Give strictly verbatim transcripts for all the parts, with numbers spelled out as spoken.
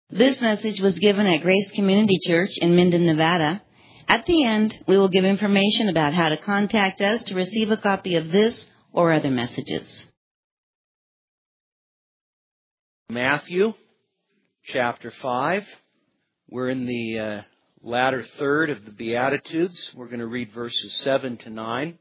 This message was given at Grace Community Church in Minden, Nevada. At the end, we will give information about how to contact us to receive a copy of this or other messages. Matthew chapter five. We're in the uh, latter third of the Beatitudes. We're going to read verses seven to nine.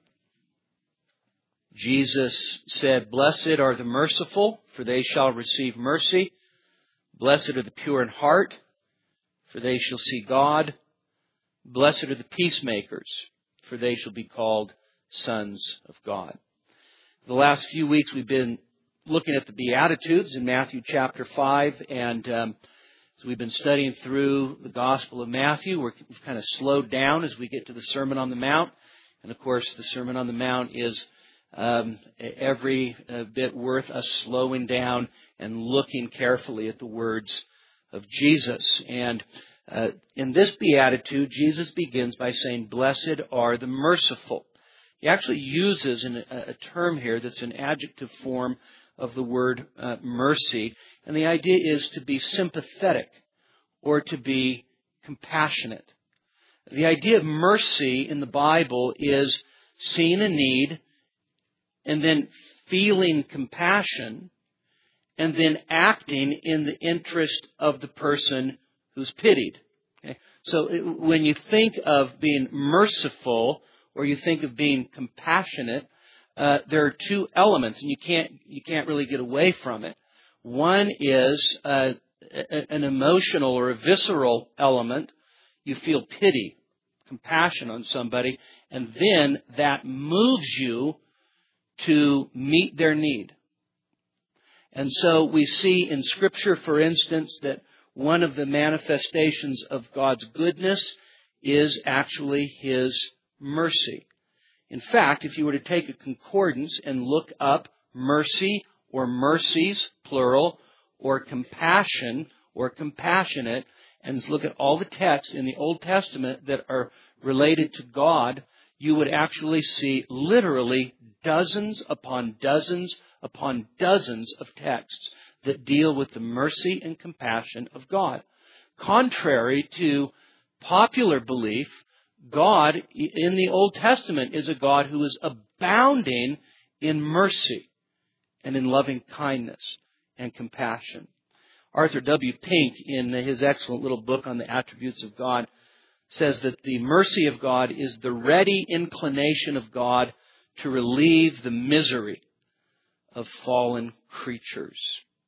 Jesus said, "Blessed are the merciful, for they shall receive mercy. Blessed are the pure in heart, for they shall see God. Blessed are the peacemakers, for they shall be called sons of God." The last few weeks we've been looking at the Beatitudes in Matthew chapter five, and um, so we've been studying through the Gospel of Matthew. We're, we've kind of slowed down as we get to the Sermon on the Mount. And of course, the Sermon on the Mount is um, every uh, bit worth us slowing down and looking carefully at the words of Jesus. And uh, in this Beatitude, Jesus begins by saying, "Blessed are the merciful." He actually uses an, a term here that's an adjective form of the word uh, mercy. And the idea is to be sympathetic or to be compassionate. The idea of mercy in the Bible is seeing a need and then feeling compassion and then acting in the interest of the person who's pitied. Okay? So it, when you think of being merciful or you think of being compassionate, uh, there are two elements, and you can't you can't really get away from it. One is uh, a, an emotional or a visceral element. You feel pity, compassion on somebody, and then that moves you to meet their need. And so we see in Scripture, for instance, that one of the manifestations of God's goodness is actually His mercy. In fact, if you were to take a concordance and look up mercy or mercies, plural, or compassion or compassionate, and look at all the texts in the Old Testament that are related to God, you would actually see literally dozens upon dozens upon dozens of texts that deal with the mercy and compassion of God. Contrary to popular belief, God in the Old Testament is a God who is abounding in mercy and in loving kindness and compassion. Arthur W. Pink, in his excellent little book on the attributes of God, says that the mercy of God is the ready inclination of God to relieve the misery of fallen creatures.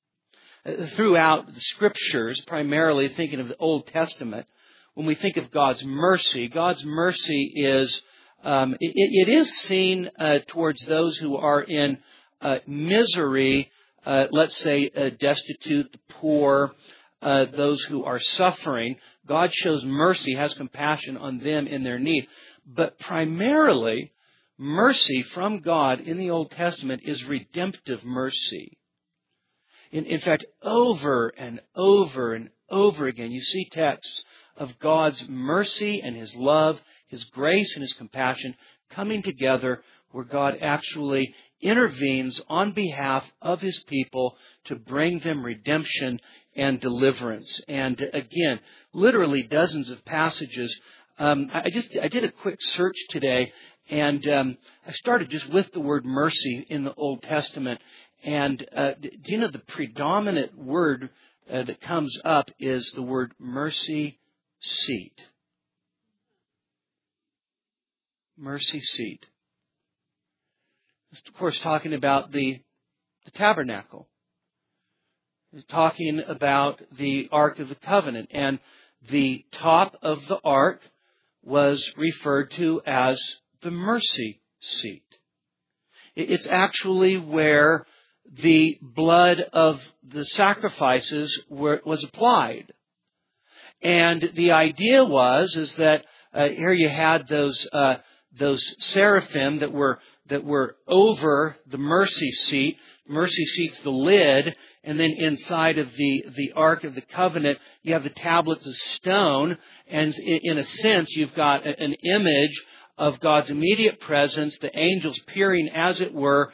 Throughout the Scriptures, primarily thinking of the Old Testament, when we think of God's mercy, God's mercy is, um, it, it is seen uh, towards those who are in uh, misery, uh, let's say uh, destitute, the poor, uh, those who are suffering. God shows mercy, has compassion on them in their need. But primarily, mercy from God in the Old Testament is redemptive mercy. In, in fact, over and over and over again, you see texts of God's mercy and His love, His grace and His compassion coming together where God actually intervenes on behalf of His people to bring them redemption and deliverance. And again, literally dozens of passages. Um, I just I did a quick search today, and um, I started just with the word mercy in the Old Testament. And uh, do you know the predominant word uh, that comes up is the word mercy seat. Mercy seat. It's, of course, talking about the, the tabernacle. It's talking about the Ark of the Covenant. And the top of the Ark was referred to as the mercy seat. It's actually where the blood of the sacrifices were, was applied. And the idea was is that uh, here you had those uh, those seraphim that were that were over the mercy seat. Mercy seat's the lid, and then inside of the the Ark of the Covenant, you have the tablets of stone, and in, in a sense, you've got an image of God's immediate presence, the angels peering, as it were,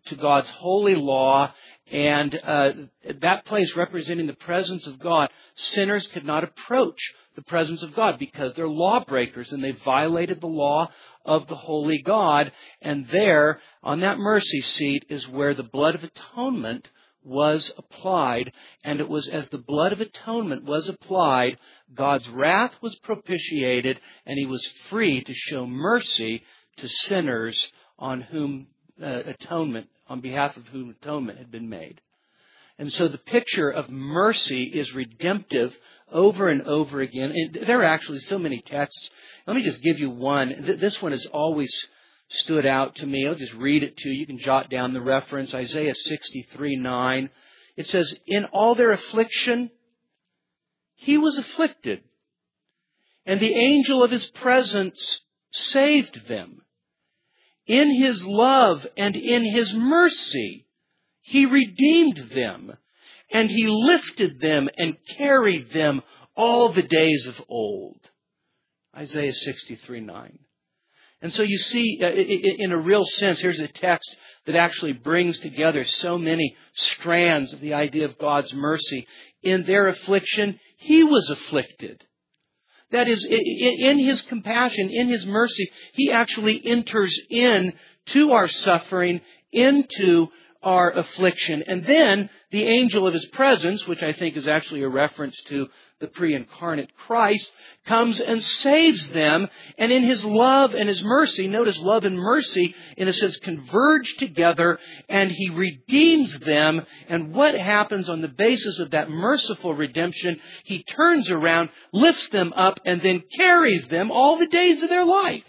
to God's holy law, and uh, that place representing the presence of God, sinners could not approach the presence of God because they're lawbreakers and they violated the law of the holy God. And there, on that mercy seat, is where the blood of atonement was applied. And it was as the blood of atonement was applied, God's wrath was propitiated, and He was free to show mercy to sinners on whom uh, atonement, on behalf of whom atonement had been made. And so the picture of mercy is redemptive over and over again. And there are actually so many texts. Let me just give you one. This one has always stood out to me. I'll just read it to you. You can jot down the reference. Isaiah sixty-three nine. It says, "In all their affliction, He was afflicted, and the angel of His presence saved them. In His love and in His mercy, He redeemed them, and He lifted them and carried them all the days of old." Isaiah sixty-three nine. And so you see, in a real sense, here's a text that actually brings together so many strands of the idea of God's mercy. In their affliction, He was afflicted. That is, in His compassion, in His mercy, He actually enters in to our suffering, into our affliction. And then the angel of His presence, which I think is actually a reference to the pre-incarnate Christ, comes and saves them. And in His love and His mercy, notice love and mercy, in a sense, converge together, and He redeems them. And what happens on the basis of that merciful redemption? He turns around, lifts them up, and then carries them all the days of their life.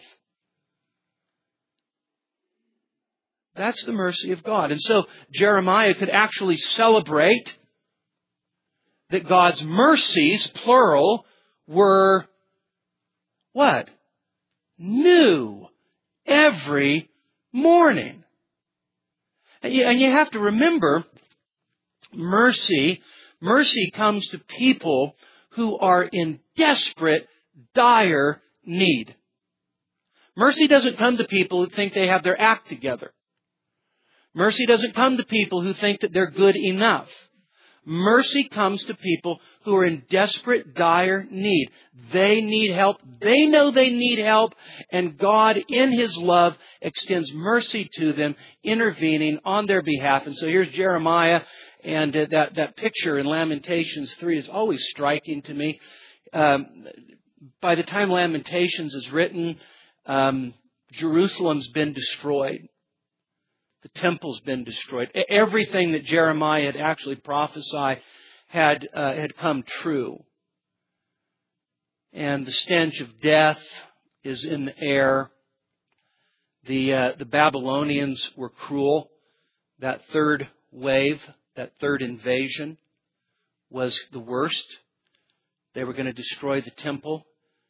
That's the mercy of God. And so Jeremiah could actually celebrate that God's mercies, plural, were what? New every morning. And you have to remember, mercy, mercy comes to people who are in desperate, dire need. Mercy doesn't come to people who think they have their act together. Mercy doesn't come to people who think that they're good enough. Mercy comes to people who are in desperate, dire need. They need help. They know they need help. And God, in His love, extends mercy to them, intervening on their behalf. And so here's Jeremiah. And uh, that, that picture in Lamentations three is always striking to me. Um, by the time Lamentations is written, um, Jerusalem's been destroyed. The temple's been destroyed. Everything that Jeremiah had actually prophesied had uh, had come true. And the stench of death is in the air. The uh, the Babylonians were cruel. That third wave, that third invasion, was the worst. They were going to destroy the temple,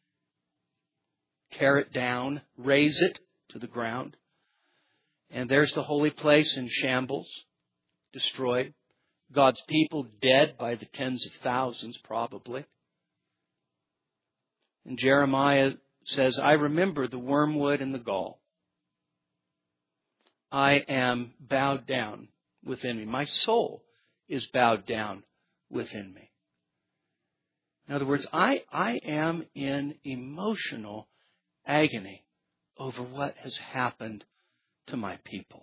tear it down, raze it to the ground. And there's the holy place in shambles, destroyed. God's people dead by the tens of thousands, probably. And Jeremiah says, "I remember the wormwood and the gall. I am bowed down within me. My soul is bowed down within me." In other words, I, I am in emotional agony over what has happened to my people.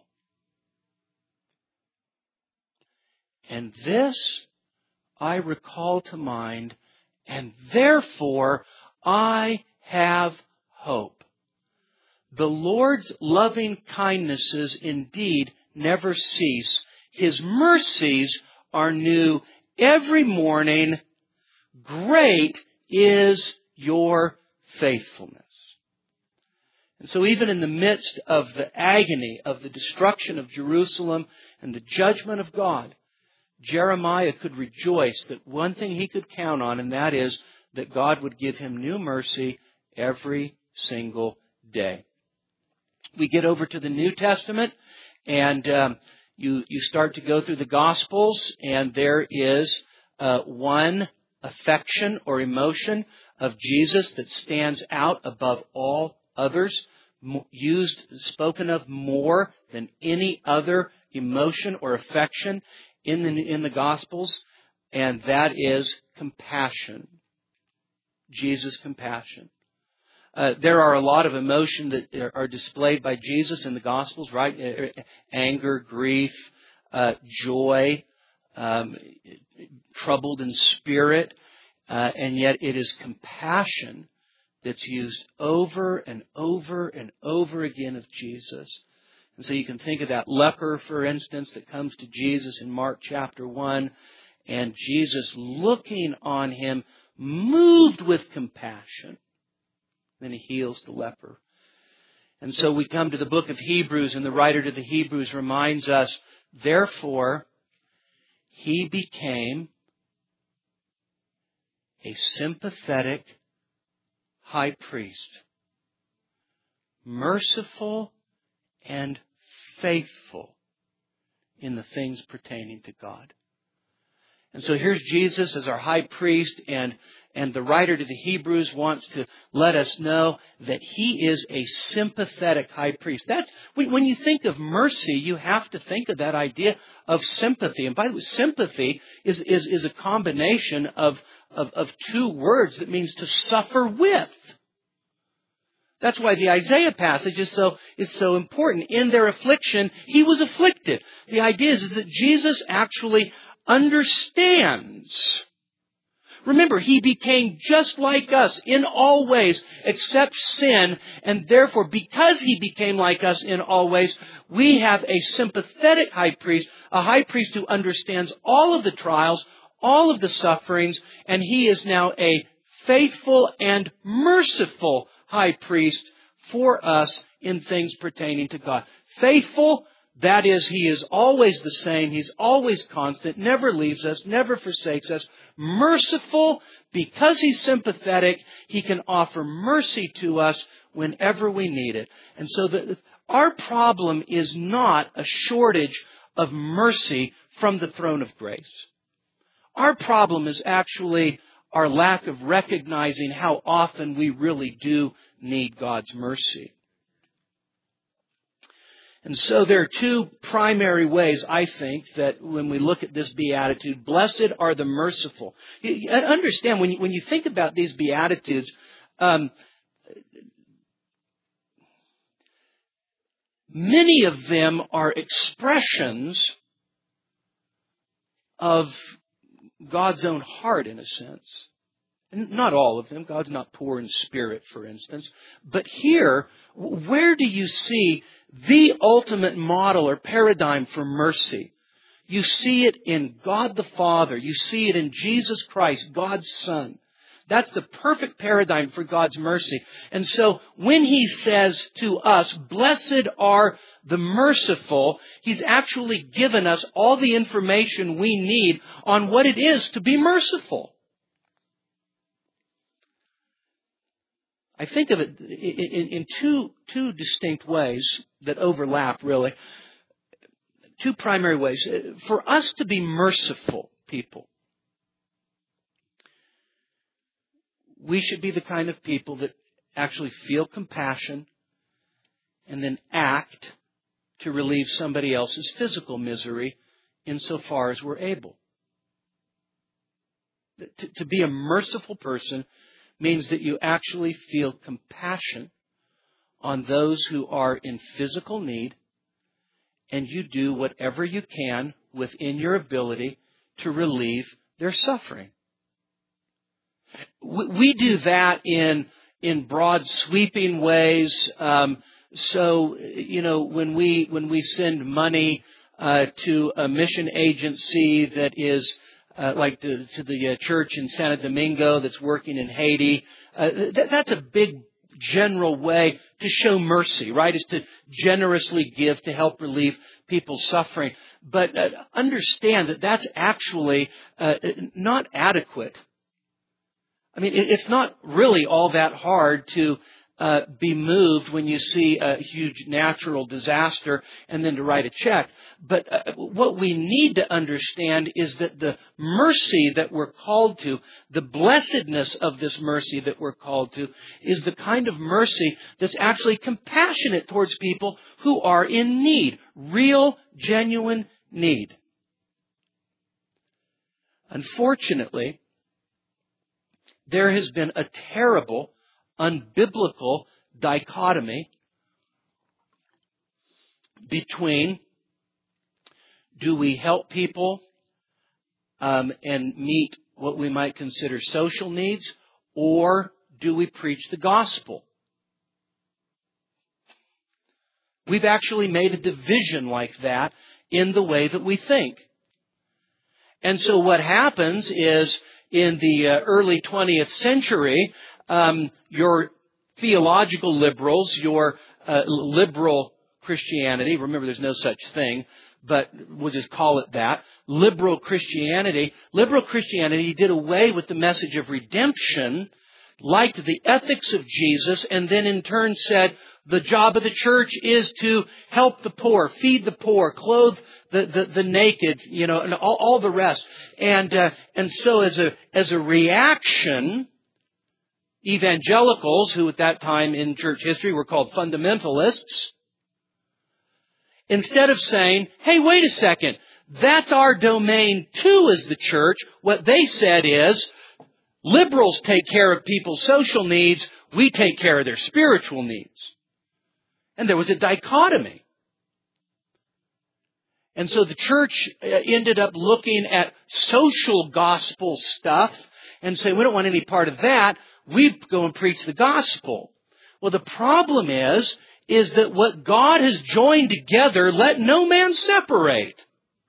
And this I recall to mind, and therefore I have hope. The Lord's loving kindnesses indeed never cease. His mercies are new every morning. Great is your faithfulness. And so even in the midst of the agony of the destruction of Jerusalem and the judgment of God, Jeremiah could rejoice that one thing he could count on, and that is that God would give him new mercy every single day. We get over to the New Testament, and um, you, you start to go through the Gospels, and there is uh, one affection or emotion of Jesus that stands out above all others, used, spoken of more than any other emotion or affection in the, in the Gospels, and that is compassion. Jesus' compassion. Uh, there are a lot of emotion that are displayed by Jesus in the Gospels, right? Anger, grief, uh, joy, um, troubled in spirit, uh, and yet it is compassion that's used over and over and over again of Jesus. And so you can think of that leper, for instance, that comes to Jesus in Mark chapter one, and Jesus looking on him, moved with compassion. Then he heals the leper. And so we come to the book of Hebrews, and the writer to the Hebrews reminds us, therefore, he became a sympathetic high priest, merciful and faithful in the things pertaining to God. And so here's Jesus as our high priest, and, and the writer to the Hebrews wants to let us know that he is a sympathetic high priest. That's, when you think of mercy, you have to think of that idea of sympathy. And by the way, sympathy is, is, is a combination of, of, of two words that means to suffer with. That's why the Isaiah passage is so, is so important. In their affliction, he was afflicted. The idea is, is that Jesus actually understands. Remember, he became just like us in all ways except sin, and therefore, because he became like us in all ways, we have a sympathetic high priest, a high priest who understands all of the trials, all of the sufferings, and he is now a faithful and merciful high priest for us in things pertaining to God. Faithful, that is, he is always the same. He's always constant, never leaves us, never forsakes us. Merciful, because he's sympathetic, he can offer mercy to us whenever we need it. And so the, our problem is not a shortage of mercy from the throne of grace. Our problem is actually our lack of recognizing how often we really do need God's mercy. And so there are two primary ways, I think, that when we look at this beatitude, blessed are the merciful. You understand, when you, when you think about these beatitudes, um, many of them are expressions of God's own heart, in a sense. And not all of them. God's not poor in spirit, for instance. But here, where do you see the ultimate model or paradigm for mercy? You see it in God the Father. You see it in Jesus Christ, God's Son. That's the perfect paradigm for God's mercy. And so when he says to us, blessed are the merciful, he's actually given us all the information we need on what it is to be merciful. I think of it in, in two, two distinct ways that overlap, really. Two primary ways. For us to be merciful people, we should be the kind of people that actually feel compassion and then act to relieve somebody else's physical misery insofar as we're able. To, to be a merciful person means that you actually feel compassion on those who are in physical need, and you do whatever you can within your ability to relieve their suffering. We do that in in broad, sweeping ways. Um, so, you know, when we when we send money uh, to a mission agency that is uh, like to, to the uh, church in Santo Domingo that's working in Haiti, uh, th- that's a big general way to show mercy, right? Is to generously give to help relieve people's suffering. But uh, understand that that's actually uh, not adequate. I mean, it's not really all that hard to uh, be moved when you see a huge natural disaster and then to write a check. But uh, what we need to understand is that the mercy that we're called to, the blessedness of this mercy that we're called to, is the kind of mercy that's actually compassionate towards people who are in need, real, genuine need. Unfortunately, there has been a terrible, unbiblical dichotomy between do we help people um, and meet what we might consider social needs, or do we preach the gospel? We've actually made a division like that in the way that we think. And so what happens is, in the uh, early twentieth century, um, your theological liberals, your uh, liberal Christianity, remember there's no such thing, but we'll just call it that, liberal Christianity, liberal Christianity did away with the message of redemption, liked the ethics of Jesus, and then in turn said, the job of the church is to help the poor, feed the poor, clothe the, the, the naked, you know, and all, all the rest. And uh, and so as a as a reaction, evangelicals, who at that time in church history were called fundamentalists, instead of saying, hey, wait a second, that's our domain too as the church, what they said is, liberals take care of people's social needs, we take care of their spiritual needs. And there was a dichotomy. And so the church ended up looking at social gospel stuff and say, we don't want any part of that. We go and preach the gospel. Well, the problem is, is that what God has joined together, let no man separate.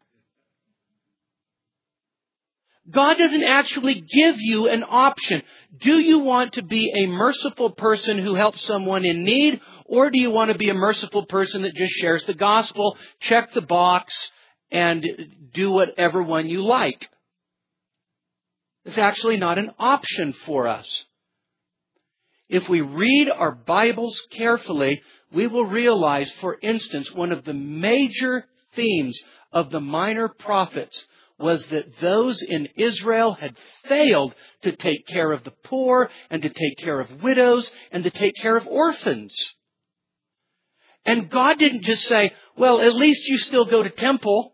God doesn't actually give you an option. Do you want to be a merciful person who helps someone in need? Or do you want to be a merciful person that just shares the gospel, check the box, and do whatever one you like? It's actually not an option for us. If we read our Bibles carefully, we will realize, for instance, one of the major themes of the minor prophets was that those in Israel had failed to take care of the poor and to take care of widows and to take care of orphans. And God didn't just say, well, at least you still go to temple.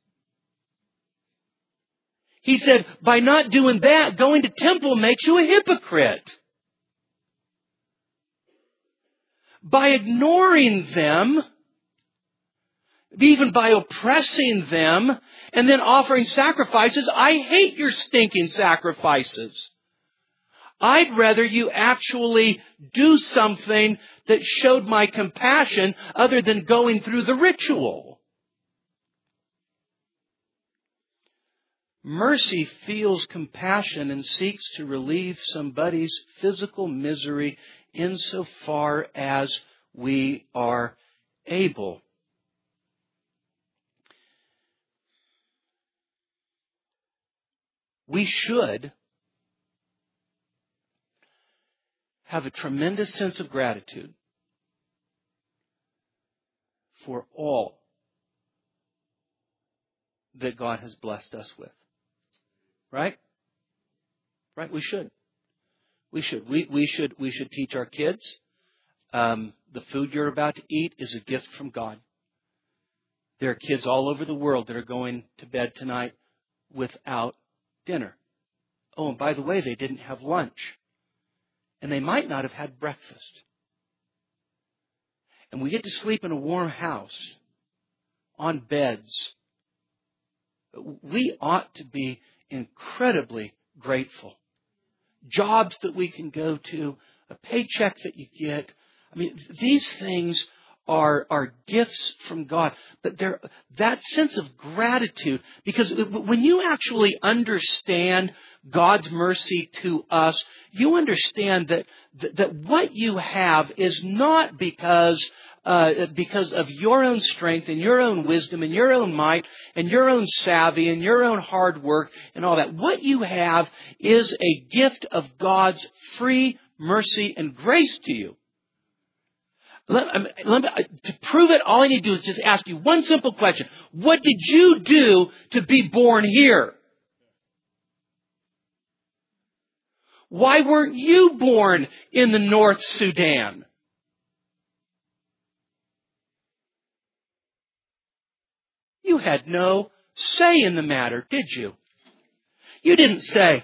He said, by not doing that, going to temple makes you a hypocrite. By ignoring them, even by oppressing them, and then offering sacrifices, I hate your stinking sacrifices. I'd rather you actually do something that showed my compassion other than going through the ritual. Mercy feels compassion and seeks to relieve somebody's physical misery insofar as we are able. We should have a tremendous sense of gratitude for all that God has blessed us with. Right? Right? We should. We should. We, we should. We should teach our kids. Um, the food you're about to eat is a gift from God. There are kids all over the world that are going to bed tonight without dinner. Oh, and by the way, they didn't have lunch. And they might not have had breakfast. And we get to sleep in a warm house, on beds. We ought to be incredibly grateful. Jobs that we can go to, a paycheck that you get. I mean, these things are, are gifts from God. But they're, that sense of gratitude, because when you actually understand God's mercy to us, you understand that, that, that what you have is not because Uh, because of your own strength and your own wisdom and your own might and your own savvy and your own hard work and all that. What you have is a gift of God's free mercy and grace to you. Let, let me, to prove it, all I need to do is just ask you one simple question. What did you do to be born here? Why weren't you born in the North Sudan? You had no say in the matter, did you? You didn't say,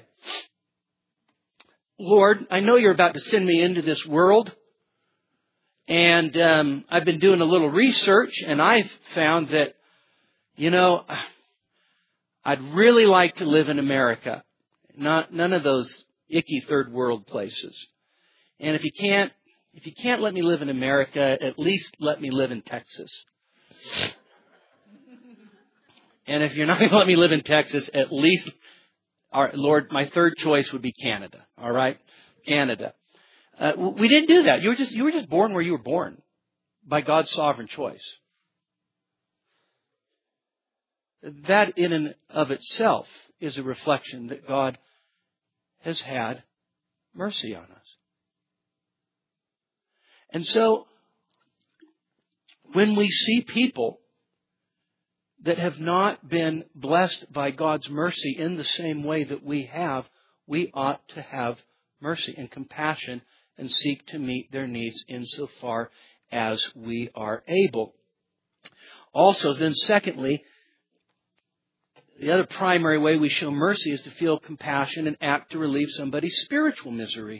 Lord, I know you're about to send me into this world, and um, I've been doing a little research, and I've found that, you know, I'd really like to live in America, not none of those icky third world places. And if you can't, if you can't let me live in America, at least let me live in Texas. And if you're not going to let me live in Texas, at least, our, Lord, my third choice would be Canada. All right, Canada. Uh, we didn't do that. You were just you were just born where you were born by God's sovereign choice. That in and of itself is a reflection that God has had mercy on us. And so, when we see people that have not been blessed by God's mercy in the same way that we have, we ought to have mercy and compassion and seek to meet their needs insofar as we are able. Also, then secondly, the other primary way we show mercy is to feel compassion and act to relieve somebody's spiritual misery.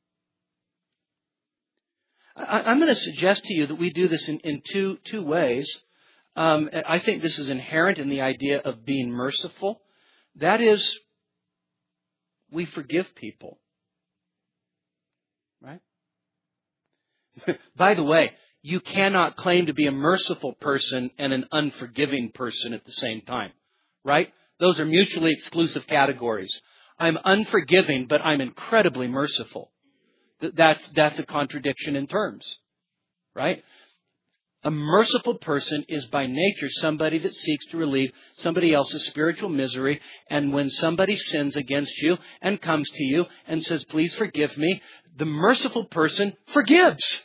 I, I'm going to suggest to you that we do this in, in two, two ways. Um, I think this is inherent in the idea of being merciful. That is, we forgive people. Right? By the way, you cannot claim to be a merciful person and an unforgiving person at the same time. Right? Those are mutually exclusive categories. I'm unforgiving, but I'm incredibly merciful. That's, that's a contradiction in terms. Right? A merciful person is by nature somebody that seeks to relieve somebody else's spiritual misery. And when somebody sins against you and comes to you and says, please forgive me, the merciful person forgives.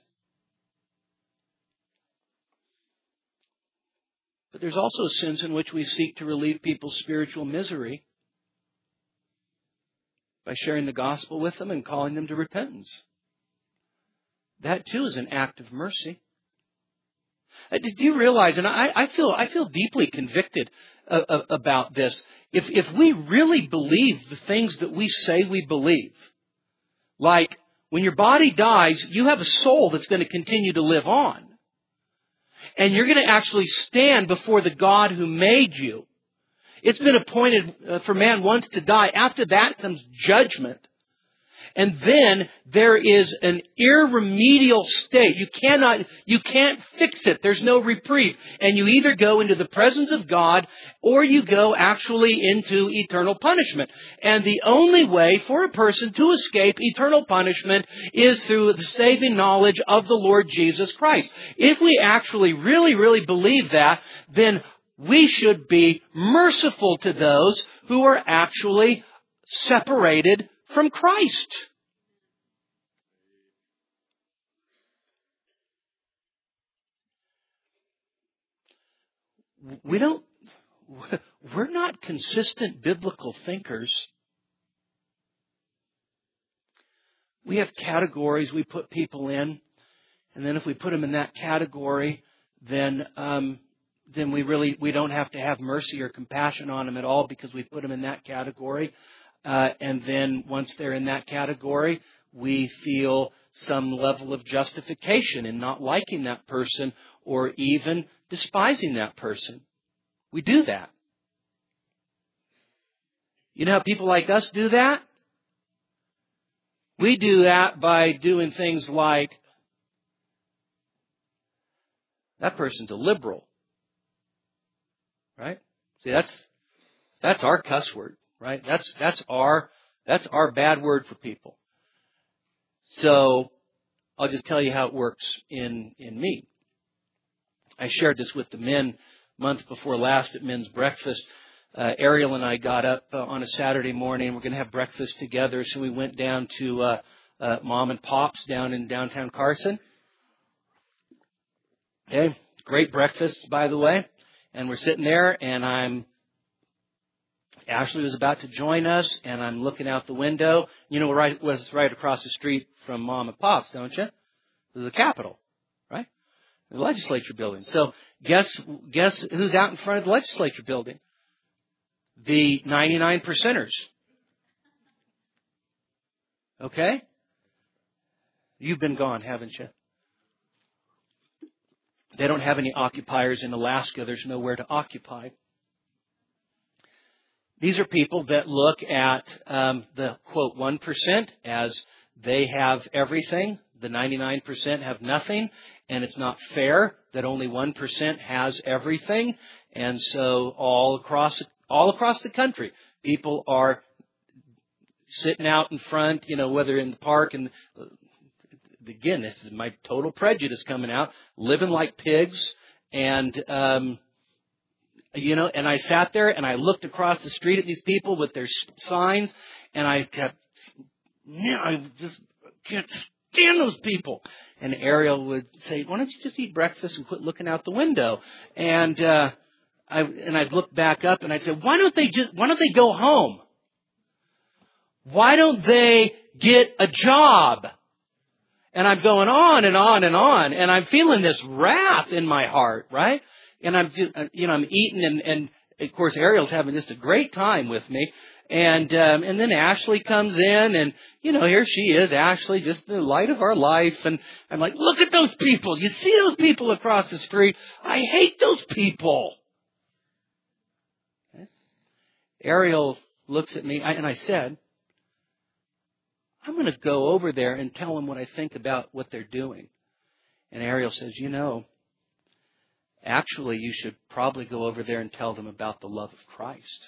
But there's also sins in which we seek to relieve people's spiritual misery by sharing the gospel with them and calling them to repentance. That too is an act of mercy. Do you realize, and I, I feel I feel deeply convicted uh, uh, about this, if, if we really believe the things that we say we believe, like when your body dies, you have a soul that's going to continue to live on. And you're going to actually stand before the God who made you. It's been appointed uh, for man once to die. After that comes judgment. And then there is an irremediable state. You cannot, you can't fix it. There's no reprieve. And you either go into the presence of God or you go actually into eternal punishment. And the only way for a person to escape eternal punishment is through the saving knowledge of the Lord Jesus Christ. If we actually really, really believe that, then we should be merciful to those who are actually separated from Christ. We don't, we're not consistent biblical thinkers. We have categories we put people in, and then if we put them in that category, then um, then we really we don't have to have mercy or compassion on them at all because we put them in that category. Uh, and then once they're in that category, we feel some level of justification in not liking that person or even despising that person. We do that. You know how people like us do that? We do that by doing things like, that person's a liberal. Right? See, that's that's our cuss word. Right? That's that's our that's our bad word for people. So I'll just tell you how it works in, in me. I shared this with the men month before last at men's breakfast. Uh, Ariel and I got up uh, on a Saturday morning. We're going to have breakfast together, so we went down to uh, uh, Mom and Pop's down in downtown Carson. Okay, great breakfast, by the way. And we're sitting there, and I'm, Ashley was about to join us, and I'm looking out the window. You know, right was right across the street from Mom and Pop's, don't you? The Capitol, right? The legislature building. So guess guess who's out in front of the legislature building? The ninety-nine percenters. Okay? You've been gone, haven't you? They don't have any occupiers in Alaska. There's nowhere to occupy. These are people that look at um, the, quote, one percent as they have everything. The ninety-nine percent have nothing. And it's not fair that only one percent has everything. And so all across, all across the country, people are sitting out in front, you know, whether in the park and... Again, this is my total prejudice coming out, living like pigs. And, um, you know, and I sat there and I looked across the street at these people with their signs, and I kept, man, I just can't stand those people. And Ariel would say, why don't you just eat breakfast and quit looking out the window? And, uh, I, and I'd look back up and I'd say, why don't they just, why don't they go home? Why don't they get a job? And I'm going on and on and on, and I'm feeling this wrath in my heart, right? And I'm just, you know, I'm eating, and, and of course Ariel's having just a great time with me. And um, and then Ashley comes in, and you know, here she is, Ashley, just the light of our life. And I'm like, look at those people! You see those people across the street? I hate those people. Okay. Ariel looks at me, and I said, I'm going to go over there and tell them what I think about what they're doing. And Ariel says, you know, actually you should probably go over there and tell them about the love of Christ.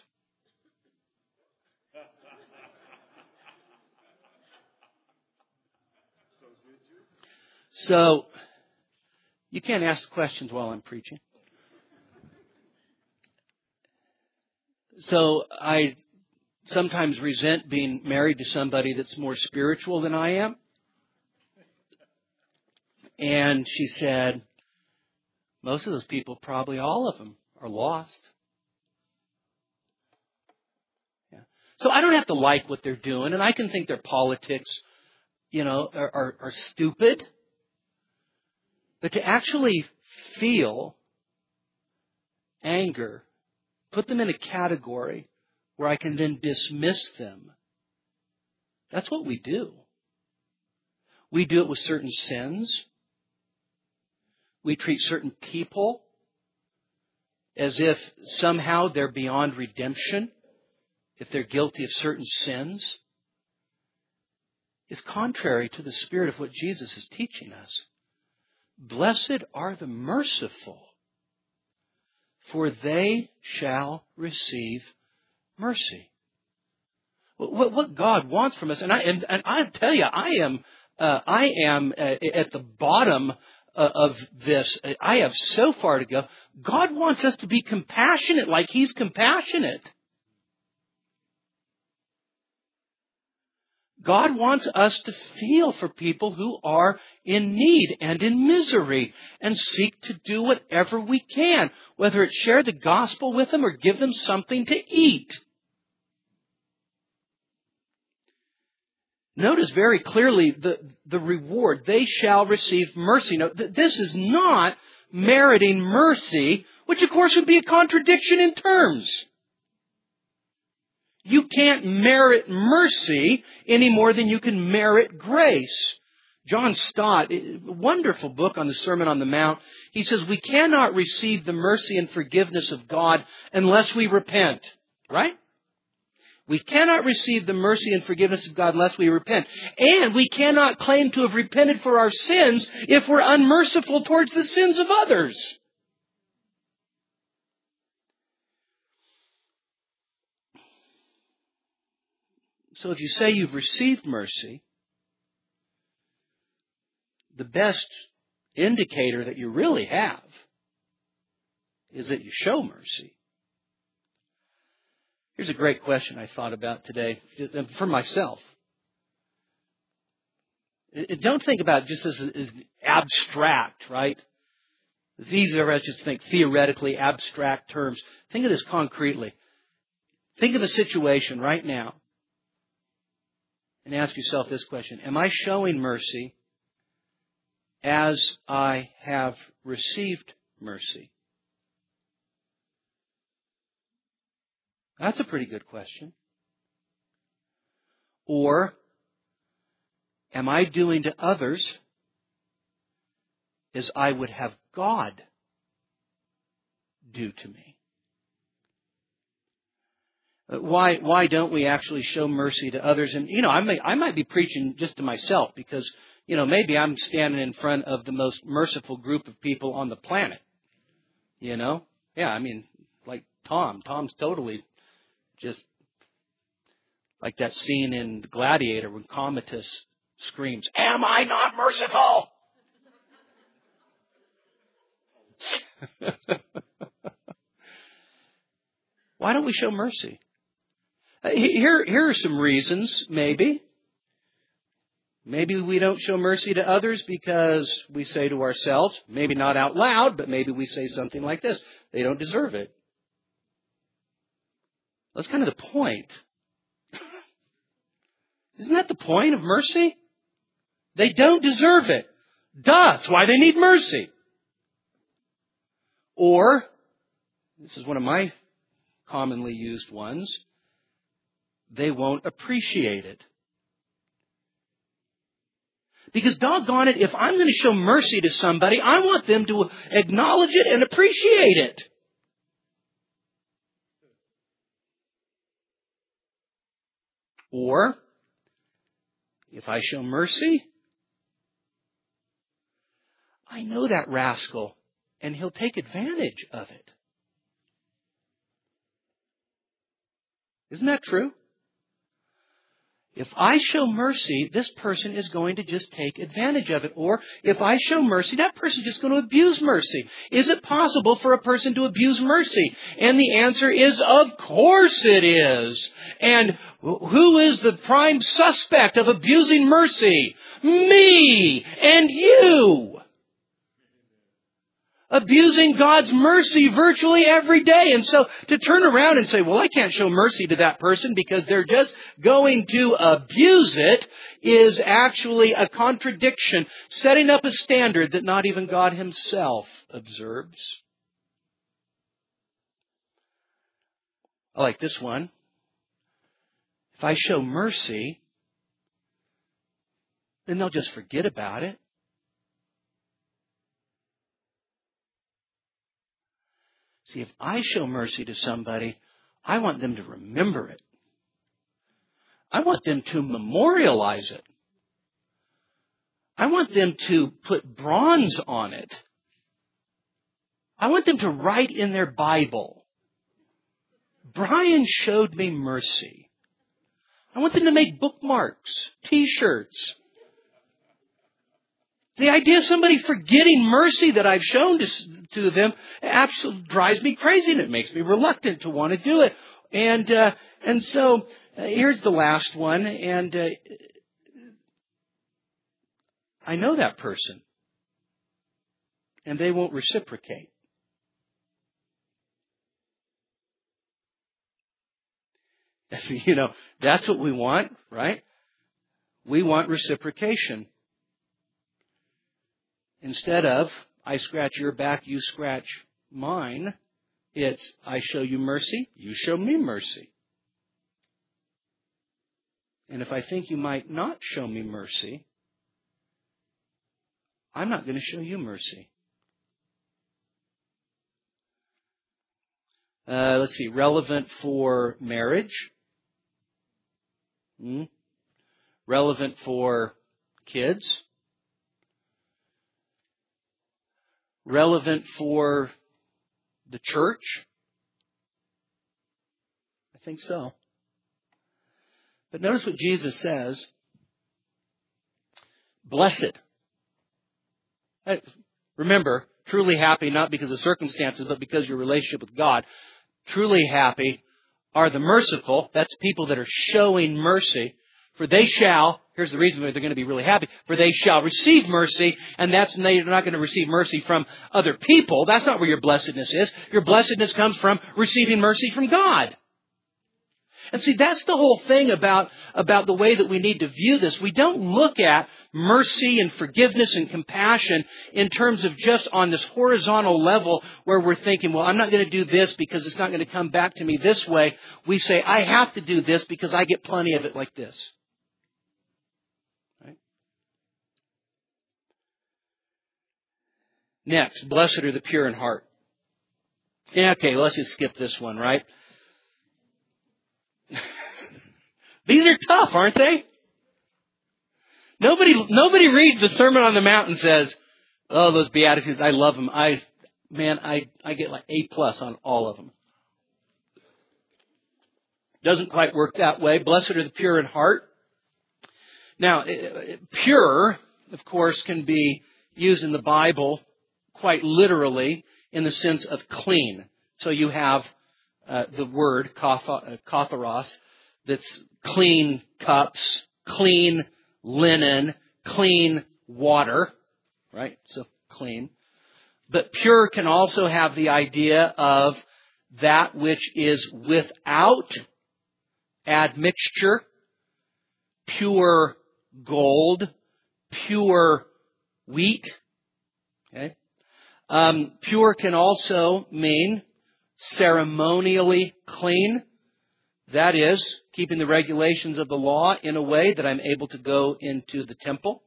So, you can't ask questions while I'm preaching. So, I... sometimes resent being married to somebody that's more spiritual than I am. And she said, most of those people, probably all of them, are lost. Yeah. So I don't have to like what they're doing, and I can think their politics, you know, are, are, are stupid. But to actually feel anger, put them in a category where I can then dismiss them. That's what we do. We do it with certain sins. We treat certain people as if somehow they're beyond redemption if they're guilty of certain sins. It's contrary to the spirit of what Jesus is teaching us. Blessed are the merciful, for they shall receive mercy. What, what God wants from us, and I and, and I tell you, I am uh, I am uh, at the bottom uh, of this. I have so far to go. God wants us to be compassionate, like He's compassionate. God wants us to feel for people who are in need and in misery and seek to do whatever we can, whether it's share the gospel with them or give them something to eat. Notice very clearly the, the reward. They shall receive mercy. Now, th- this is not meriting mercy, which of course would be a contradiction in terms. You can't merit mercy any more than you can merit grace. John Stott, a wonderful book on the Sermon on the Mount, he says we cannot receive the mercy and forgiveness of God unless we repent. Right? We cannot receive the mercy and forgiveness of God unless we repent. And we cannot claim to have repented for our sins if we're unmerciful towards the sins of others. So if you say you've received mercy, the best indicator that you really have is that you show mercy. Here's a great question I thought about today for myself. Don't think about it just as, as abstract, right? It's easy for us to think theoretically, abstract terms. Think of this concretely. Think of a situation right now and ask yourself this question. Am I showing mercy as I have received mercy? That's a pretty good question. Or, am I doing to others as I would have God do to me? Why, why don't we actually show mercy to others? And, you know, I may, I might be preaching just to myself because, you know, maybe I'm standing in front of the most merciful group of people on the planet. You know? Yeah, I mean, like Tom. Tom's totally just like that scene in Gladiator when Commodus screams, "Am I not merciful?" Why don't we show mercy? Here, here are some reasons, maybe. Maybe we don't show mercy to others because we say to ourselves, maybe not out loud, but maybe we say something like this: they don't deserve it. That's kind of the point. Isn't that the point of mercy? They don't deserve it. Duh, that's why they need mercy. Or, this is one of my commonly used ones, they won't appreciate it. Because doggone it, if I'm going to show mercy to somebody, I want them to acknowledge it and appreciate it. Or, if I show mercy, I know that rascal and he'll take advantage of it. Isn't that true? If I show mercy, this person is going to just take advantage of it. Or if I show mercy, that person is just going to abuse mercy. Is it possible for a person to abuse mercy? And the answer is, of course it is. And who is the prime suspect of abusing mercy? Me and you. Abusing God's mercy virtually every day. And so to turn around and say, well, I can't show mercy to that person because they're just going to abuse it, is actually a contradiction, setting up a standard that not even God Himself observes. I like this one. If I show mercy, then they'll just forget about it. See, if I show mercy to somebody, I want them to remember it. I want them to memorialize it. I want them to put bronze on it. I want them to write in their Bible, Brian showed me mercy. I want them to make bookmarks, T-shirts. The idea of somebody forgetting mercy that I've shown to, to them absolutely drives me crazy, and it makes me reluctant to want to do it. And uh, and so uh, here's the last one, and uh, I know that person, and they won't reciprocate. You know, that's what we want, right? We want reciprocation. Instead of, I scratch your back, you scratch mine, it's, I show you mercy, you show me mercy. And if I think you might not show me mercy, I'm not going to show you mercy. Uh, let's see, relevant for marriage. Hmm? Relevant for kids. Relevant for the church? I think so. But notice what Jesus says. Blessed. Remember, truly happy not because of circumstances, but because of your relationship with God. Truly happy are the merciful. That's people that are showing mercy. For they shall Here's the reason why they're going to be really happy. For they shall receive mercy, and that's they're not going to receive mercy from other people. That's not where your blessedness is. Your blessedness comes from receiving mercy from God. And see, that's the whole thing about, about the way that we need to view this. We don't look at mercy and forgiveness and compassion in terms of just on this horizontal level where we're thinking, well, I'm not going to do this because it's not going to come back to me this way. We say, I have to do this because I get plenty of it like this. Right? Next, blessed are the pure in heart. Yeah, okay, let's just skip this one, right? These are tough, aren't they? Nobody, nobody reads the Sermon on the Mount and says, "Oh, those Beatitudes, I love them. I, man, I, I get like A plus on all of them." Doesn't quite work that way. Blessed are the pure in heart. Now, pure, of course, can be used in the Bible quite literally in the sense of clean. So you have uh, the word katharos, that's clean cups, clean linen, clean water, right? So clean. But pure can also have the idea of that which is without admixture, pure gold, pure wheat. Okay. Um, pure can also mean ceremonially clean. That is, keeping the regulations of the law in a way that I'm able to go into the temple.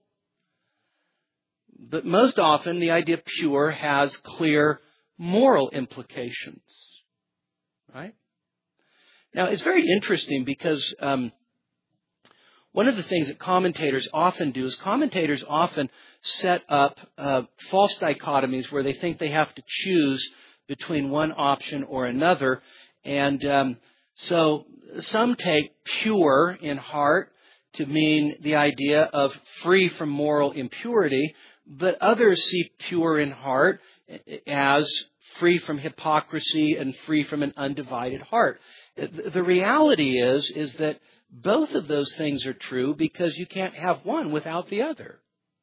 But most often, the idea of pure has clear moral implications. Right? Now, it's very interesting because um, one of the things that commentators often do is commentators often set up uh, false dichotomies where they think they have to choose between one option or another. And um, so some take pure in heart to mean the idea of free from moral impurity, but others see pure in heart as free from hypocrisy and free from an undivided heart. The reality is, is that both of those things are true because you can't have one without the other.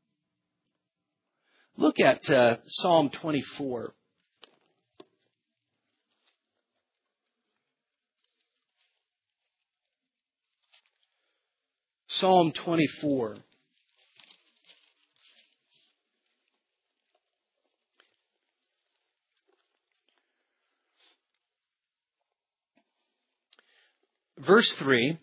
Look at uh, Psalm twenty-four. Psalm twenty-four. Verse three.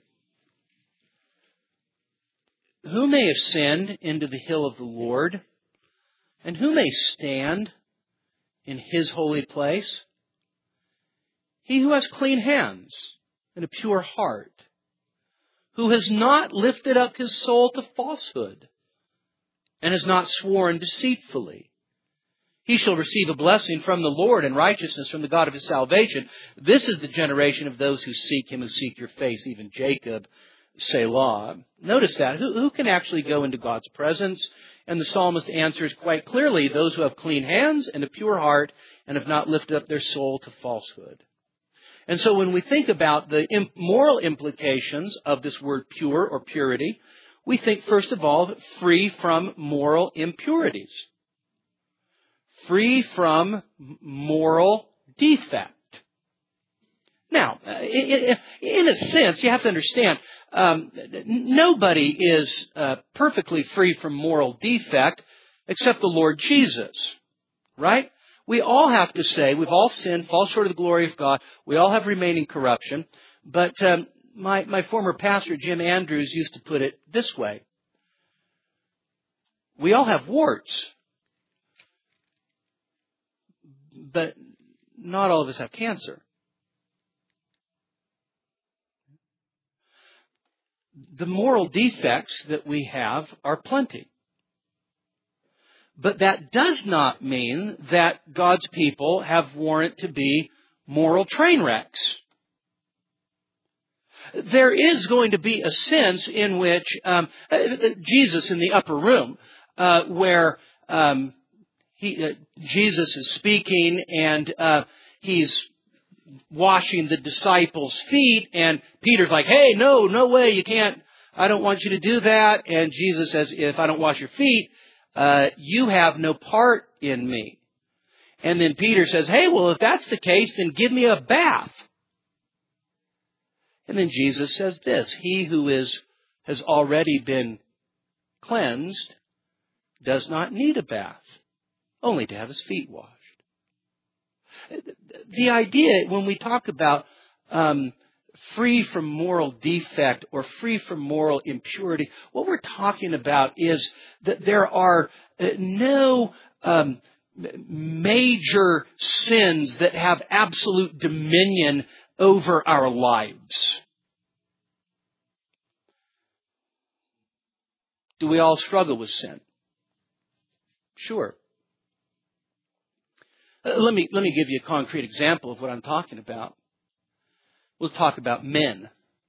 Who may ascend into the hill of the Lord? And who may stand in His holy place? He who has clean hands and a pure heart, who has not lifted up his soul to falsehood, and has not sworn deceitfully. He shall receive a blessing from the Lord and righteousness from the God of his salvation. This is the generation of those who seek Him, who seek your face, even Jacob, Selah. Notice that. Who, who can actually go into God's presence? And the psalmist answers quite clearly, those who have clean hands and a pure heart and have not lifted up their soul to falsehood. And so when we think about the moral implications of this word pure or purity, we think, first of all, free from moral impurities. Free from moral defect. Now, in a sense, you have to understand, um, nobody is uh, perfectly free from moral defect except the Lord Jesus, right? We all have to say, we've all sinned, fall short of the glory of God. We all have remaining corruption. But um, my, my former pastor, Jim Andrews, used to put it this way. We all have warts, but not all of us have cancer. The moral defects that we have are plenty. But that does not mean that God's people have warrant to be moral train wrecks. There is going to be a sense in which um, Jesus in the upper room, uh, where um, he, uh, Jesus is speaking and uh, he's washing the disciples' feet, and Peter's like, "Hey, no, no way, you can't I don't want you to do that. And Jesus says, if I don't wash your feet, uh, you have no part in me. And then Peter says, hey, well, if that's the case, then give me a bath. And then Jesus says this, he who is has already been cleansed does not need a bath, only to have his feet washed. The idea, when we talk about um, free from moral defect or free from moral impurity, what we're talking about is that there are uh, no um, major sins that have absolute dominion over our lives. Do we all struggle with sin? Sure. Uh, let me let me give you a concrete example of what I'm talking about. We'll talk about men.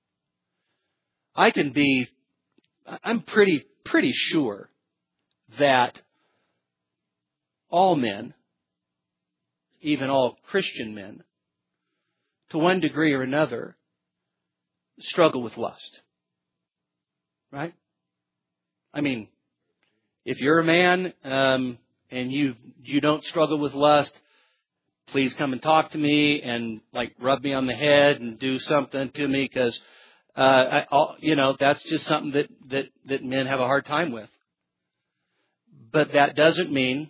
I can be, I'm pretty pretty sure that all men, even all Christian men, to one degree or another, struggle with lust. Right? I mean, if you're a man um, and you you don't struggle with lust, please come and talk to me and like rub me on the head and do something to me, because uh, I, I'll, you know that's just something that, that that men have a hard time with. But that doesn't mean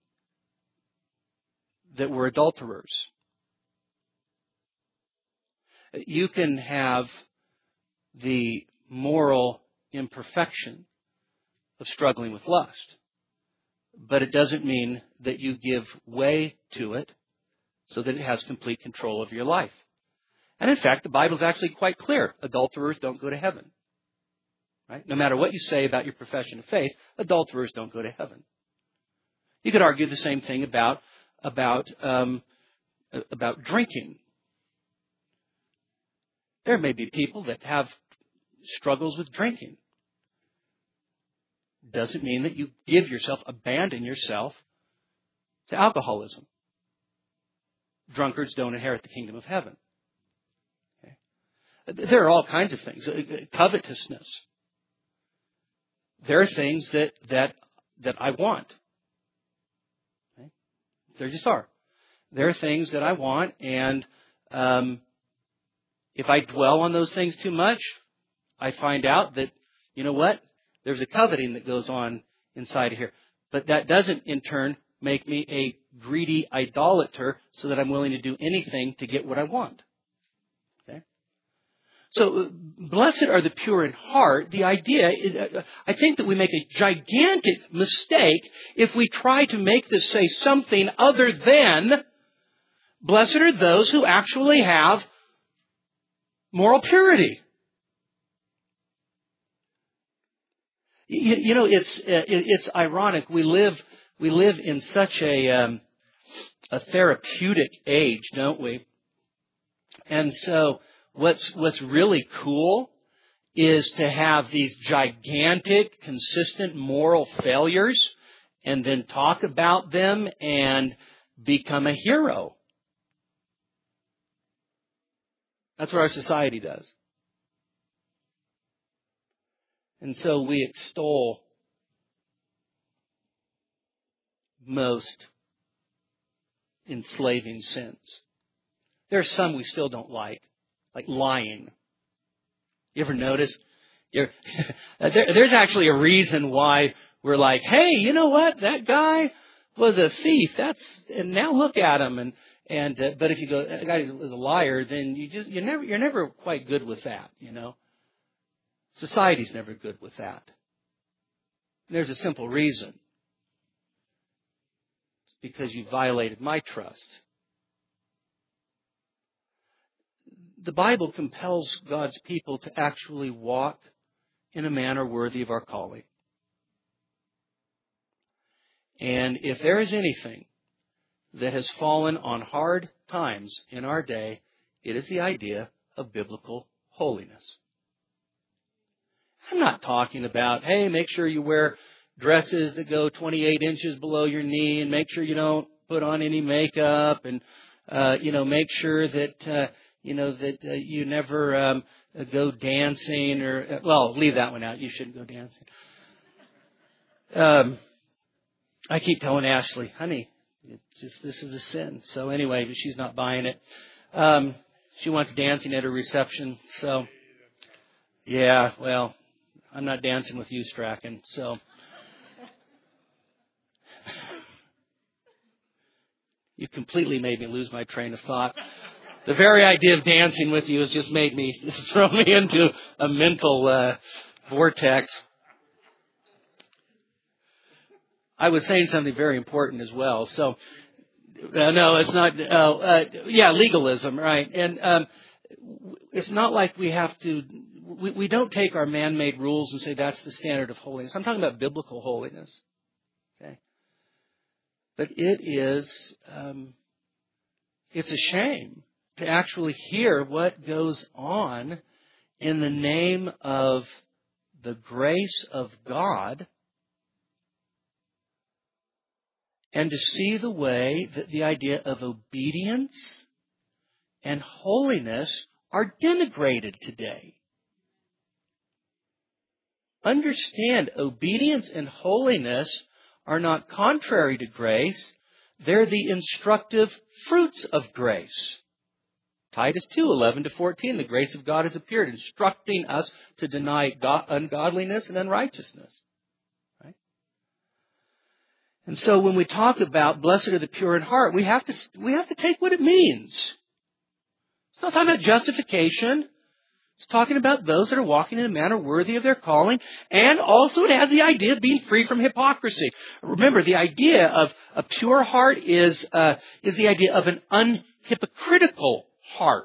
that we're adulterers. You can have the moral imperfection of struggling with lust, but it doesn't mean that you give way to it so that it has complete control of your life. And in fact, the Bible is actually quite clear. Adulterers don't go to heaven. Right? No matter what you say about your profession of faith, adulterers don't go to heaven. You could argue the same thing about about um, about drinking. There may be people that have struggles with drinking. Doesn't mean that you give yourself, abandon yourself to alcoholism. Drunkards don't inherit the kingdom of heaven. Okay? There are all kinds of things. Covetousness. There are things that that that I want. Okay? There just are. There are things that I want, and um, if I dwell on those things too much, I find out that, you know what? There's a coveting that goes on inside of here. But that doesn't, in turn, make me a greedy idolater so that I'm willing to do anything to get what I want. Okay? So, blessed are the pure in heart. The idea, is, I think that we make a gigantic mistake if we try to make this say something other than, blessed are those who actually have moral purity. You, you know, it's it, it's ironic. We live we live in such a um, a therapeutic age, don't we? And so, what's what's really cool is to have these gigantic, consistent moral failures, and then talk about them and become a hero. That's what our society does. And so we extol most enslaving sins. There are some we still don't like, like lying. You ever notice? You're, there, there's actually a reason why we're like, hey, you know what? That guy was a thief. That's and now look at him. And and uh, but if you go, that guy was a liar, then you just you never you're never quite good with that, you know. Society's never good with that. And there's a simple reason. It's because you violated my trust. The Bible compels God's people to actually walk in a manner worthy of our calling. And if there is anything that has fallen on hard times in our day, it is the idea of biblical holiness. I'm not talking about, hey, make sure you wear dresses that go twenty-eight inches below your knee, and make sure you don't put on any makeup, and, uh, you know, make sure that, uh, You know, that uh, you never um, go dancing or, uh, well, leave that one out. You shouldn't go dancing. Um, I keep telling Ashley, honey, it just this is a sin. So anyway, she's not buying it. Um, she wants dancing at her reception. So, yeah, well, I'm not dancing with you, Strachan. So, you completely made me lose my train of thought. The very idea of dancing with you has just made me throw me into a mental uh, vortex. I was saying something very important as well. So, uh, no, it's not. Uh, uh, yeah, legalism, right? And um, it's not like we have to. We, we don't take our man-made rules and say that's the standard of holiness. I'm talking about biblical holiness. Okay, but it is. Um, it's a shame to actually hear what goes on in the name of the grace of God, and to see the way that the idea of obedience and holiness are denigrated today. Understand, obedience and holiness are not contrary to grace. They're the instructive fruits of grace. Titus two, eleven to fourteen, the grace of God has appeared, instructing us to deny God, ungodliness and unrighteousness. Right? And so when we talk about blessed are the pure in heart, we have to we have to take what it means. It's not talking about justification. It's talking about those that are walking in a manner worthy of their calling. And also it has the idea of being free from hypocrisy. Remember, the idea of a pure heart is, uh, is the idea of an unhypocritical heart.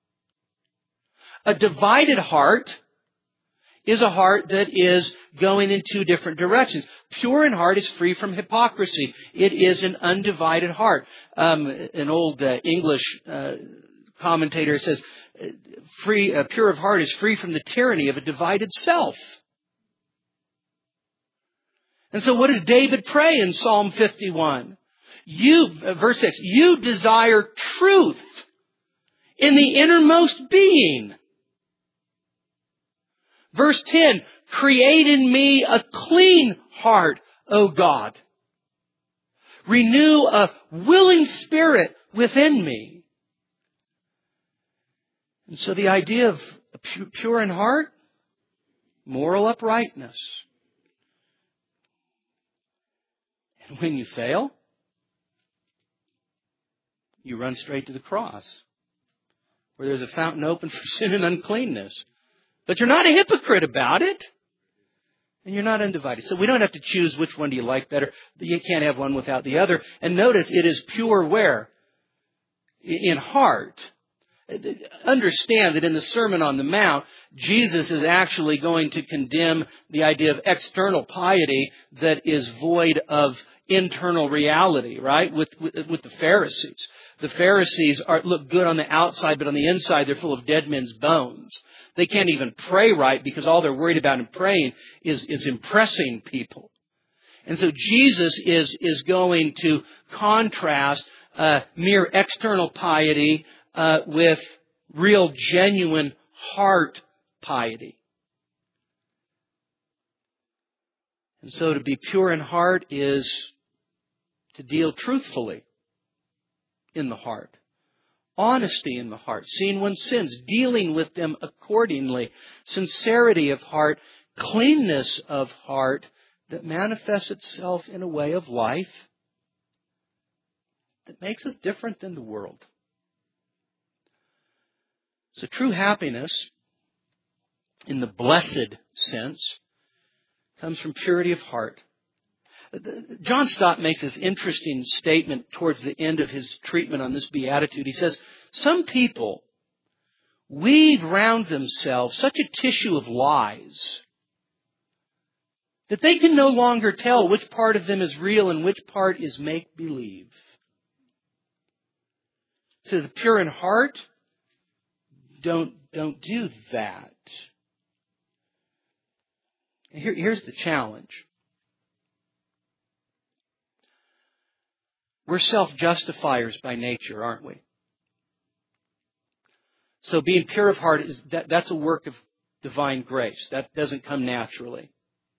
A divided heart is a heart that is going in two different directions. Pure in heart is free from hypocrisy. It is an undivided heart. Um, an old uh, English uh, commentator says, "Free, uh, pure of heart is free from the tyranny of a divided self." And so, what does David pray in Psalm fifty-one? You, uh, verse six, you desire truth in the innermost being. Verse ten, create in me a clean heart, O God. Renew a willing spirit within me. And so the idea of pure in heart, moral uprightness. And when you fail, you run straight to the cross, where there's a fountain open for sin and uncleanness. But you're not a hypocrite about it. And you're not undivided. So we don't have to choose which one do you like better. You can't have one without the other. And notice it is pure where? In heart. Understand that in the Sermon on the Mount, Jesus is actually going to condemn the idea of external piety that is void of internal reality, right? With, with, with the Pharisees. The Pharisees are, look good on the outside, but on the inside they're full of dead men's bones. They can't even pray right because all they're worried about in praying is, is impressing people. And so Jesus is, is going to contrast uh, mere external piety uh, with real, genuine heart piety. And so to be pure in heart is to deal truthfully in the heart. Honesty in the heart, seeing one's sins, dealing with them accordingly. Sincerity of heart, cleanness of heart that manifests itself in a way of life that makes us different than the world. So true happiness, in the blessed sense, comes from purity of heart. John Stott makes this interesting statement towards the end of his treatment on this beatitude. He says, some people weave round themselves such a tissue of lies that they can no longer tell which part of them is real and which part is make-believe. So the pure in heart, don't, don't do that. Here, here's the challenge. We're self-justifiers by nature, aren't we? So being pure of heart, is that, that's a work of divine grace. That doesn't come naturally.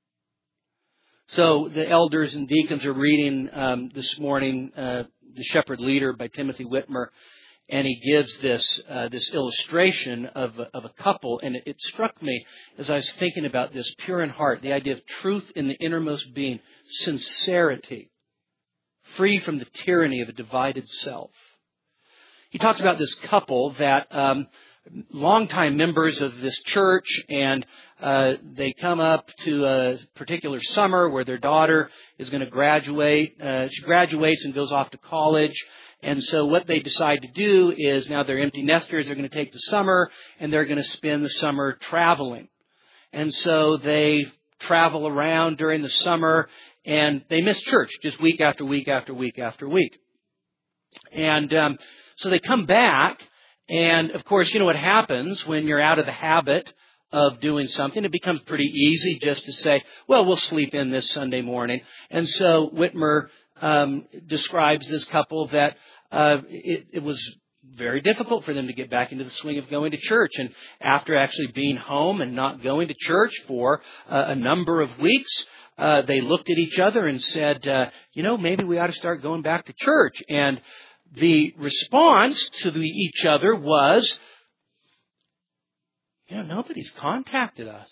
So the elders and deacons are reading um, this morning uh, The Shepherd Leader by Timothy Whitmer, and he gives this uh, this illustration of a, of a couple, and it, it struck me as I was thinking about this, pure in heart, the idea of truth in the innermost being, sincerity, free from the tyranny of a divided self. He talks about this couple that um, longtime members of this church, and uh, they come up to a particular summer where their daughter is going to graduate. Uh, she graduates and goes off to college. And so what they decide to do is, now they're empty nesters, they're going to take the summer, and they're going to spend the summer traveling. And so they travel around during the summer, and they miss church just week after week after week after week. And um, so they come back, and of course, you know what happens when you're out of the habit of doing something. It becomes pretty easy just to say, well, we'll sleep in this Sunday morning. And so Whitmer um, describes this couple that uh, it, it was very difficult for them to get back into the swing of going to church. And after actually being home and not going to church for uh, a number of weeks, uh, they looked at each other and said, uh, you know, maybe we ought to start going back to church. And the response to the, each other was, you know, nobody's contacted us.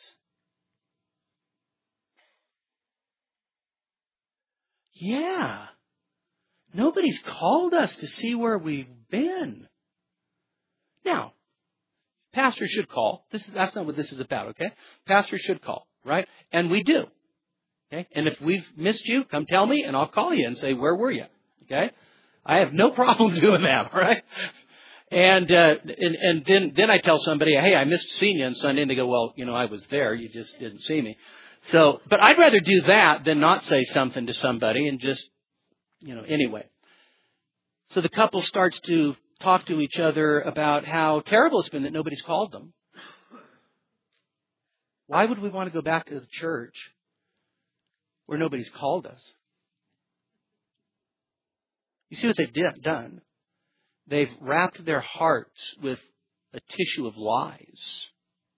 Yeah. Nobody's called us to see where we've been. Now, pastors should call. This is, that's not what this is about, okay? Pastors should call, right? And we do. Okay? And if we've missed you, come tell me and I'll call you and say, where were you? Okay? I have no problem doing that, all right? And, uh, and, and then, then I tell somebody, hey, I missed seeing you on Sunday, and they go, well, you know, I was there, you just didn't see me. So, but I'd rather do that than not say something to somebody and just, you know, anyway. So the couple starts to talk to each other about how terrible it's been that nobody's called them. Why would we want to go back to the church where nobody's called us? You see what they've done? They've wrapped their hearts with a tissue of lies.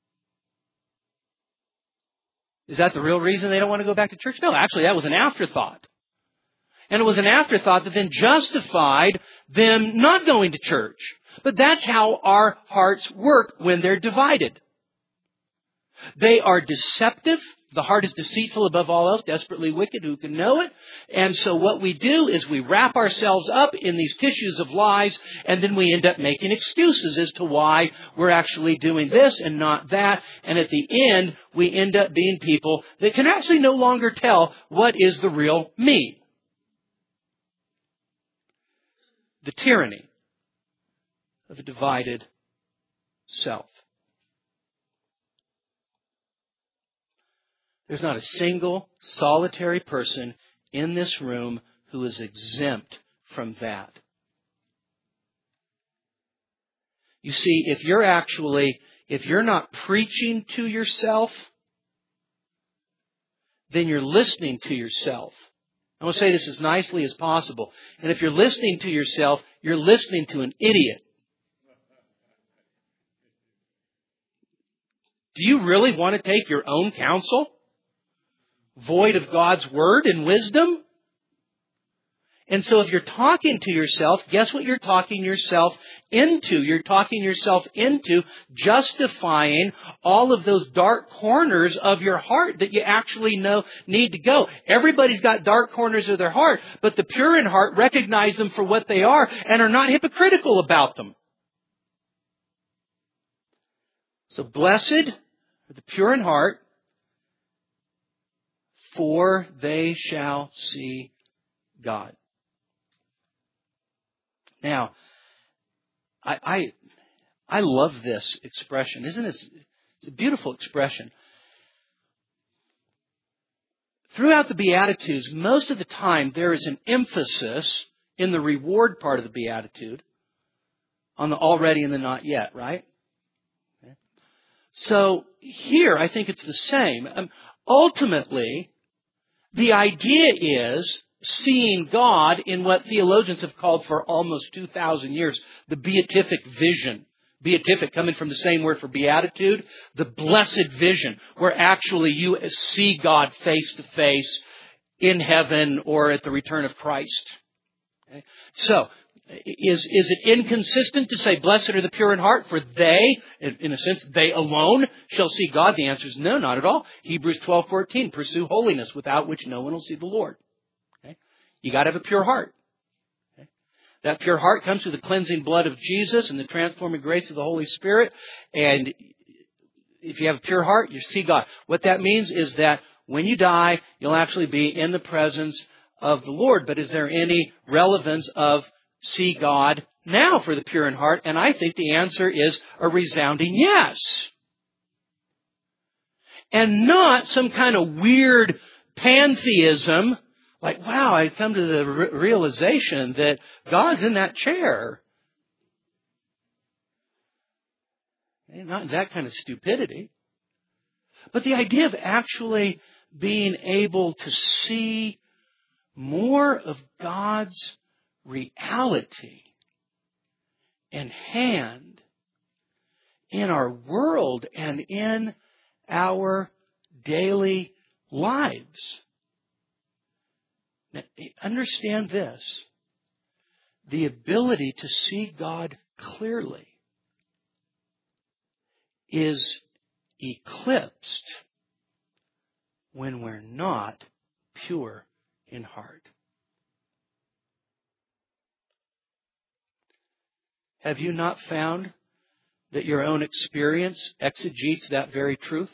Is that the real reason they don't want to go back to church? No, actually, that was an afterthought. And it was an afterthought that then justified them not going to church. But that's how our hearts work when they're divided. They are deceptive. The heart is deceitful above all else, desperately wicked, who can know it? And so what we do is we wrap ourselves up in these tissues of lies, and then we end up making excuses as to why we're actually doing this and not that. And at the end, we end up being people that can actually no longer tell what is the real me. The tyranny of a divided self. There's not a single solitary person in this room who is exempt from that. You see, if you're actually, if you're not preaching to yourself, then you're listening to yourself. I want to say this as nicely as possible. And if you're listening to yourself, you're listening to an idiot. Do you really want to take your own counsel, void of God's word and wisdom? And so if you're talking to yourself, guess what you're talking yourself into? You're talking yourself into justifying all of those dark corners of your heart that you actually know need to go. Everybody's got dark corners of their heart, but the pure in heart recognize them for what they are and are not hypocritical about them. So blessed are the pure in heart, for they shall see God. Now, I, I I love this expression. Isn't it? It's a beautiful expression. Throughout the Beatitudes, most of the time there is an emphasis in the reward part of the Beatitude on the already and the not yet, right? Okay. So here, I think it's the same. Um, ultimately, the idea is seeing God in what theologians have called for almost two thousand years, the beatific vision, Beatific, coming from the same word for beatitude, the blessed vision, where actually you see God face to face in heaven or at the return of Christ. Okay? So, is, is it inconsistent to say, blessed are the pure in heart, for they, in a sense, they alone shall see God? The answer is no, not at all. Hebrews twelve fourteen, pursue holiness, without which no one will see the Lord. Okay? You got to have a pure heart. That pure heart comes through the cleansing blood of Jesus and the transforming grace of the Holy Spirit. And if you have a pure heart, you see God. What that means is that when you die, you'll actually be in the presence of the Lord. But is there any relevance of see God now for the pure in heart? And I think the answer is a resounding yes. And not some kind of weird pantheism. Like, wow, I come to the re- realization that God's in that chair. Not that kind of stupidity. But the idea of actually being able to see more of God's reality and hand in our world and in our daily lives. Now, understand this. The ability to see God clearly is eclipsed when we're not pure in heart. Have you not found that your own experience exegetes that very truth?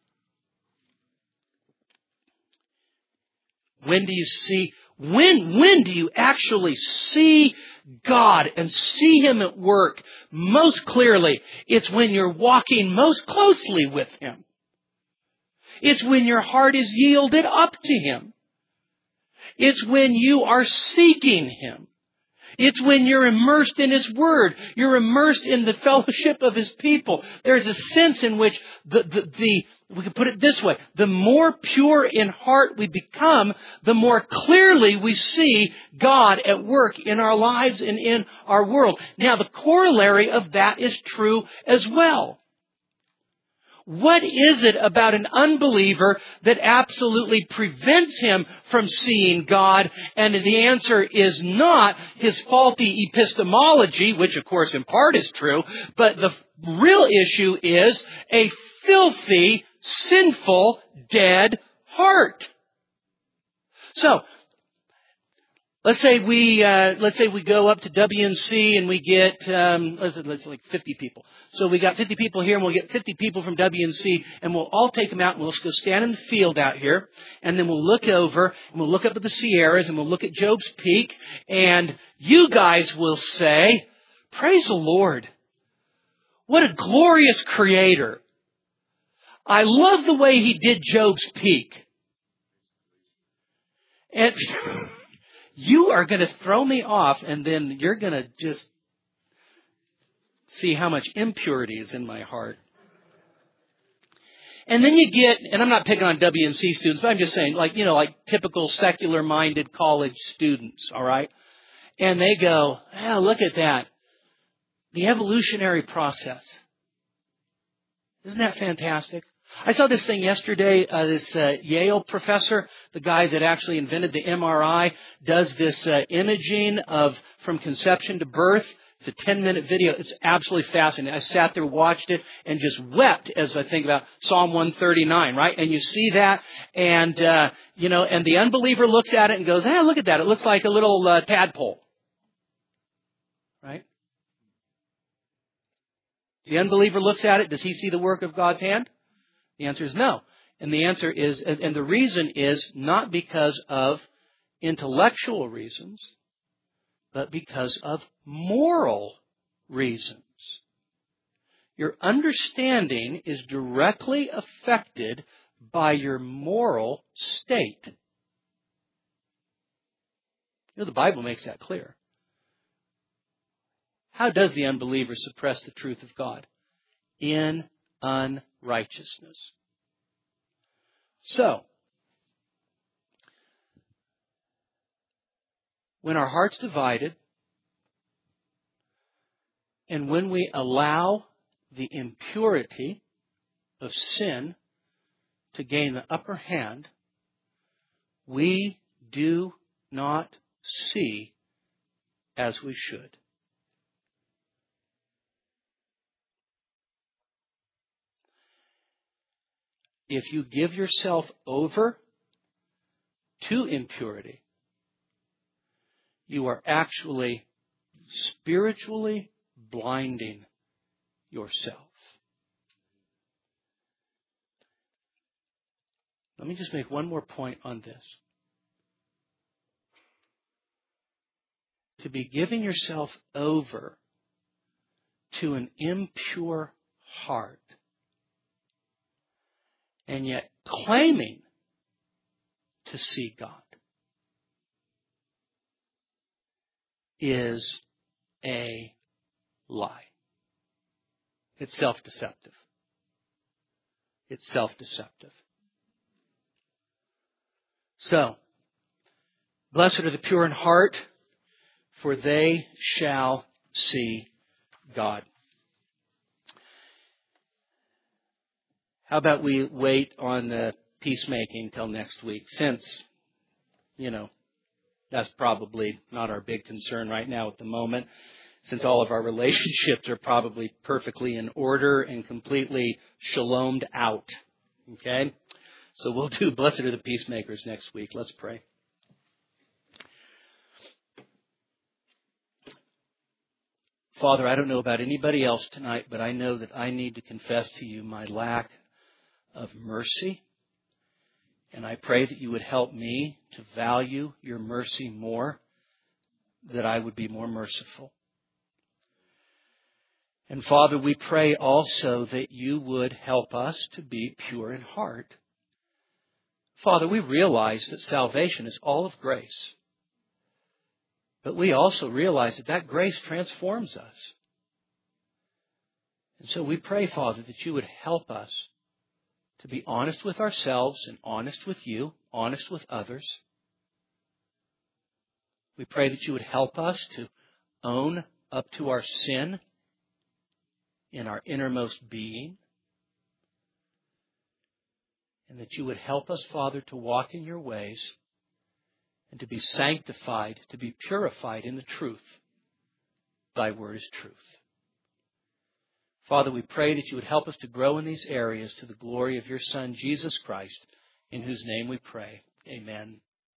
When do you see, when, when do you actually see God and see Him at work most clearly? It's when you're walking most closely with Him. It's when your heart is yielded up to Him. It's when you are seeking Him. It's when you're immersed in His Word. You're immersed in the fellowship of His people. There's a sense in which the, the, the we can put it this way, the more pure in heart we become, the more clearly we see God at work in our lives and in our world. Now, the corollary of that is true as well. What is it about an unbeliever that absolutely prevents him from seeing God? And the answer is not his faulty epistemology, which of course in part is true, but the real issue is a filthy, sinful, dead heart. So, let's say we uh, let's say we go up to W N C and we get um, let's, let's like fifty people. So we got fifty people here, and we'll get fifty people from W N C, and we'll all take them out, and we'll just go stand in the field out here, and then we'll look over, and we'll look up at the Sierras, and we'll look at Job's Peak, and you guys will say, "Praise the Lord! What a glorious Creator! I love the way He did Job's Peak." And you are going to throw me off, and then you're going to just see how much impurity is in my heart. And then you get, and I'm not picking on W N C students, but I'm just saying, like, you know, like typical secular-minded college students, all right? And they go, oh, look at that. The evolutionary process. Isn't that fantastic? I saw this thing yesterday, uh, this uh, Yale professor, the guy that actually invented the M R I, does this uh, imaging of from conception to birth. It's a ten-minute video. It's absolutely fascinating. I sat there, watched it, and just wept as I think about Psalm one thirty-nine, right? And you see that, and, uh, you know, and the unbeliever looks at it and goes, hey, look at that. It looks like a little uh, tadpole, right? The unbeliever looks at it. Does he see the work of God's hand? The answer is no. And the answer is, and the reason is not because of intellectual reasons, but because of moral reasons. Your understanding is directly affected by your moral state. You know, the Bible makes that clear. How does the unbeliever suppress the truth of God? In unrighteousness. So, when our heart's divided And when we allow the impurity of sin to gain the upper hand, we do not see as we should. If you give yourself over to impurity, you are actually spiritually blinding yourself. Let me just make one more point on this. To be giving yourself over to an impure heart and yet claiming to see God is a lie. It's self-deceptive. It's self-deceptive. So, blessed are the pure in heart, for they shall see God. How about we wait on the peacemaking till next week, since, you know, that's probably not our big concern right now at the moment, since all of our relationships are probably perfectly in order and completely shalomed out. Okay? So we'll do Blessed are the Peacemakers next week. Let's pray. Father, I don't know about anybody else tonight, but I know that I need to confess to you my lack of mercy. And I pray that you would help me to value your mercy more, that I would be more merciful. And Father, we pray also that you would help us to be pure in heart. Father, we realize that salvation is all of grace. But we also realize that that grace transforms us. And so we pray, Father, that you would help us to be honest with ourselves and honest with you, honest with others. We pray that you would help us to own up to our sin in our innermost being. And that you would help us, Father, to walk in your ways and to be sanctified, to be purified in the truth. Thy word is truth. Father, we pray that you would help us to grow in these areas to the glory of your Son, Jesus Christ, in whose name we pray. Amen.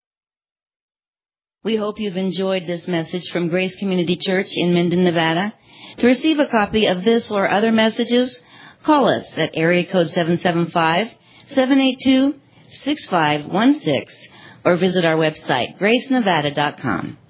We hope you've enjoyed this message from Grace Community Church in Minden, Nevada. To receive a copy of this or other messages, call us at area code seven seven five, seven eight two, six five one six or visit our website, grace nevada dot com.